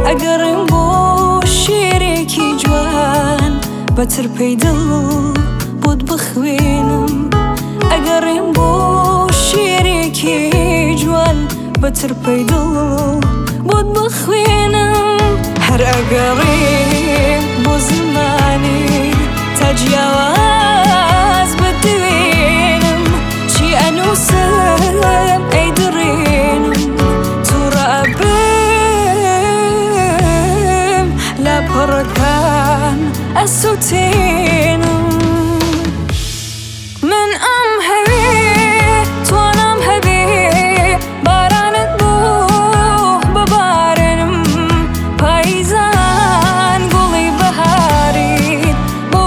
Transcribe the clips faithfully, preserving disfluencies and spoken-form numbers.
ئەگەڕێم بۆ شێرێکی جوان بەتر پێی دڵ بۆت بخوێنم ئەگەڕێم بۆ شێرێکی جوان بەتر پێی دڵ بۆت بخوێنم هەر ئەگەڕێم بۆ زمانی تا جیاواز بتوێنم چی ئەنووسم ئەی دڕێنم تووڕە ئەبم لاپەڕەکان ئەسووتێنم من ئەم هەوێ توانام هەبێ بارانت بۆ ببارێنم پاییزان گوڵی بەهارین بۆ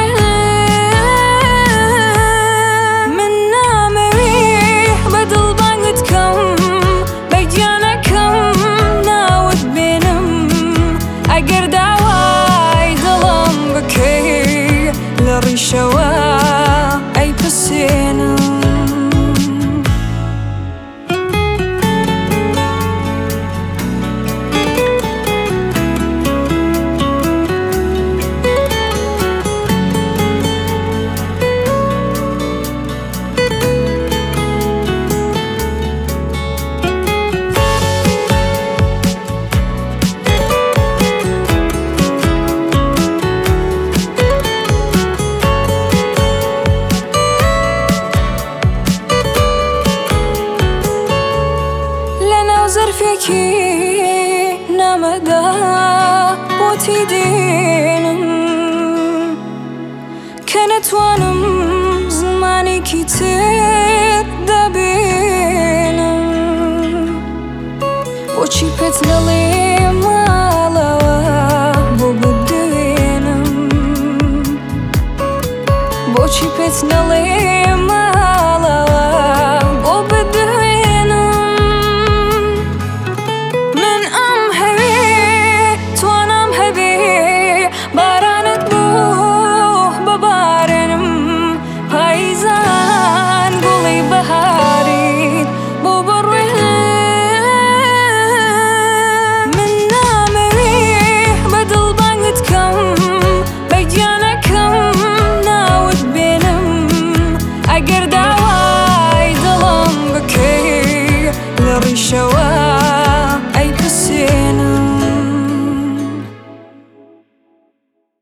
بڕوێنم من نامەوێ بەدڵ بانگت کەم بە گیانەکەم ناوت بێنم ئەگەر داوای دڵم بکەی لە ڕیشەوە ئەی پسێنم زەرفێکی نامەدا بۆتی دێنم کە نەتوانم زمانێکی تر دەبێنم بۆچی پێت نەڵێ